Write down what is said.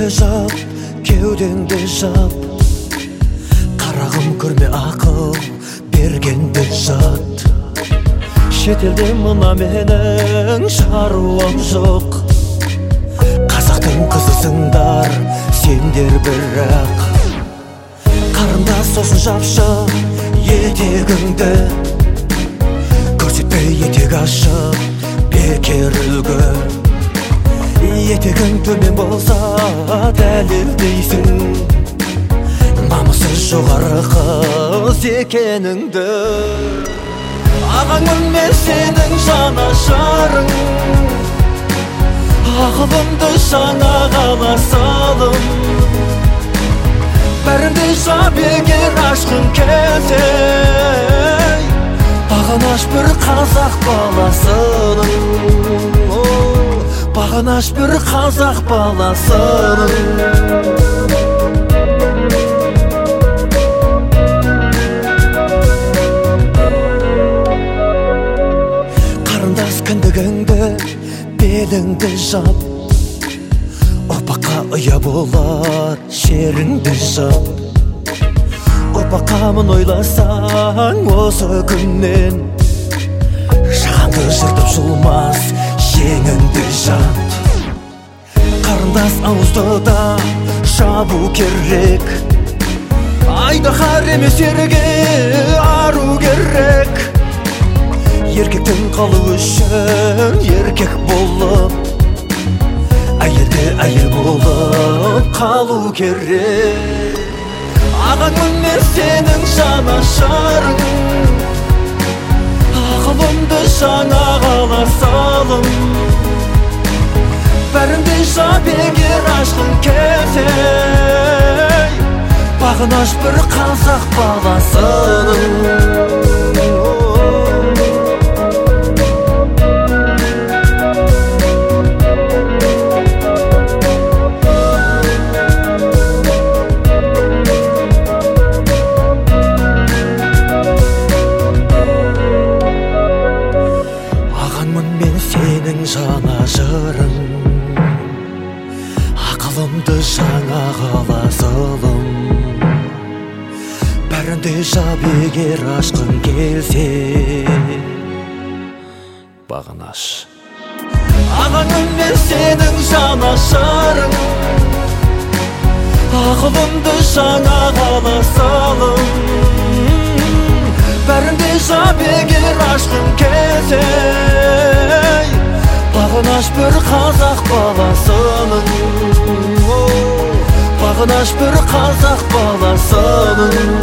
Көңіліңді жап, кеудеңді жап, қарағым көрме ақыл бергенді жат. Шетелде мына менің шаруам жоқ, қазақтың қызысыңдар сендер бірақ. Қарындас сосын жапшы етегіңді, көрсетпей етек ашып бекер үлгі. Етегің төмен болса дәлелдейсің намысы жоғары қыз екеніңді. Ағаңмын мен сенің жанашырың, ақылымды жаңа ғала салым. Бәрінде жап егер ашқың келсе, бағынаш бір қазақ баласының, бағынаш бір қазақ баласының. Қарындас кіндігіңді, беліңді жап, ұрпаққа ұя болар шеріңді жап. Ұрпаққамын ойласаң осы күннен, жағаңды жыртып жұлмас жеңіңді жат. Қарындас ауызды да жабу керек, айдаһар емес ерге ару керек. Еркектің қалу үшін еркек болып, әйелге әйел болып қалу керек. Ағаңмын мен сенің жанашырың, ақылымды жаңа ғала салым. Бәрінде жап егер ашқың келсе, бағынаш бір қазақ баласының. Жанашырың, ақылымды жаңа ғала салым. Бәрінде жап егер ашқың келсе, бағынаш. Ағаңмын мен сенің жанашырың, ақылымды жаңа ғала салым. Бәрінде жап егер ашқың келсе, бағынаш бір қазақ баласының, бағынаш бір қазақ баласының.